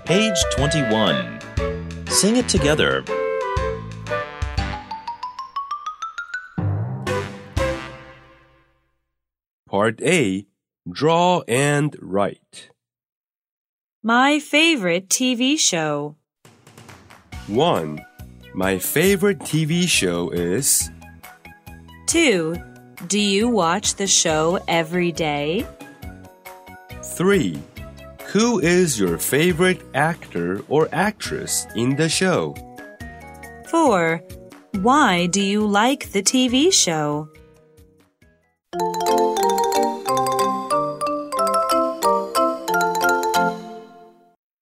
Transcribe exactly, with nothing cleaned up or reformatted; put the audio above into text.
Page twenty-one. Sing it together. Part A. Draw and write. My favorite T V show. one. My favorite T V show is... two. Do you watch the show every day? three. Who is your favorite actor or actress in the show? four. Why do you like the T V show?